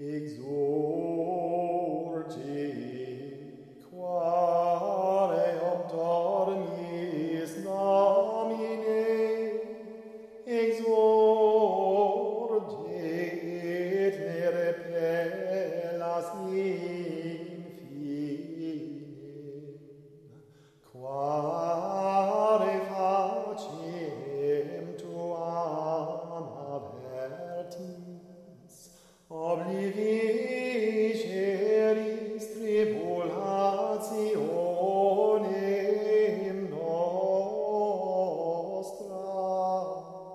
Exorte quare dormis nomine, exorte et ne repellas infinem, quare faciem tuam avertis, obliviceris tribulationem nostram,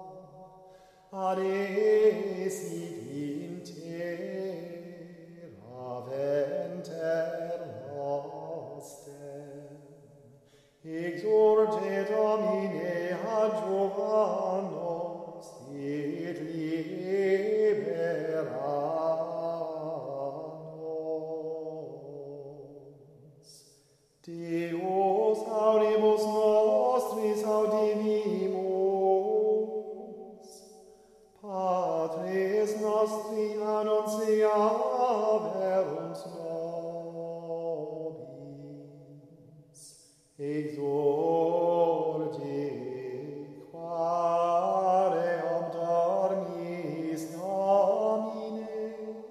adesit in terra venter nostem, exorte Domine adjuvanos et libera nos. Deus audibus nostris audivimus, Patres nostri annunciaverums nobis, exorte quare dormis nomine,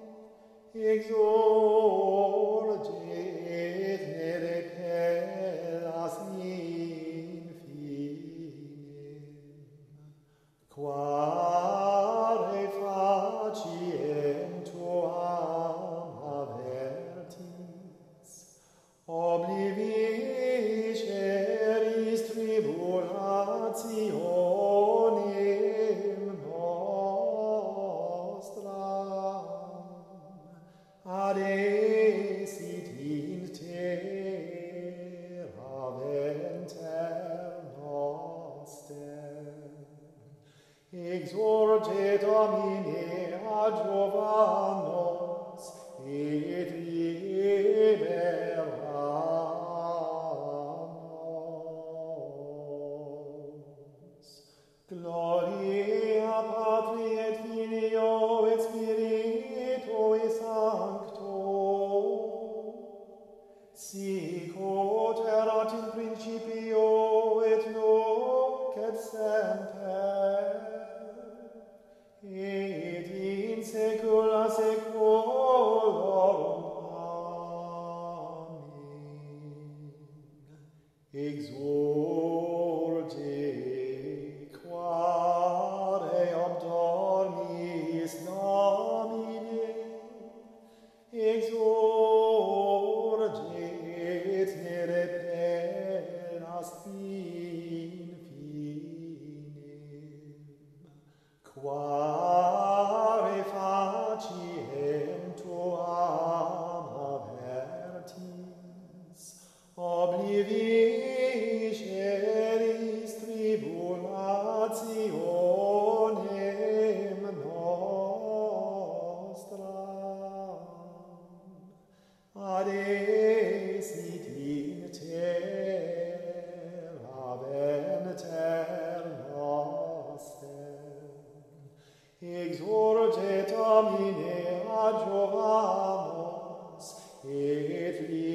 exorte et ne repellas infinem, quare faciem tuam avertis, obliviceris tribulationem nostram, adesit in terra venter nostem, exorte Domine adjuvanos et libera nos. Gloria Patri et Filio et Spiritui Sancto, sic ut erat in principio et nunc et semper, et in saecula saeculorum. Amen. Exorte quare dormis nomine, exorte et ne repellas infinem, quare faciem tuam avertis, obliviceris tribulationem nostram, adesit in terra venter nostem, exorte Domine adjuvamus et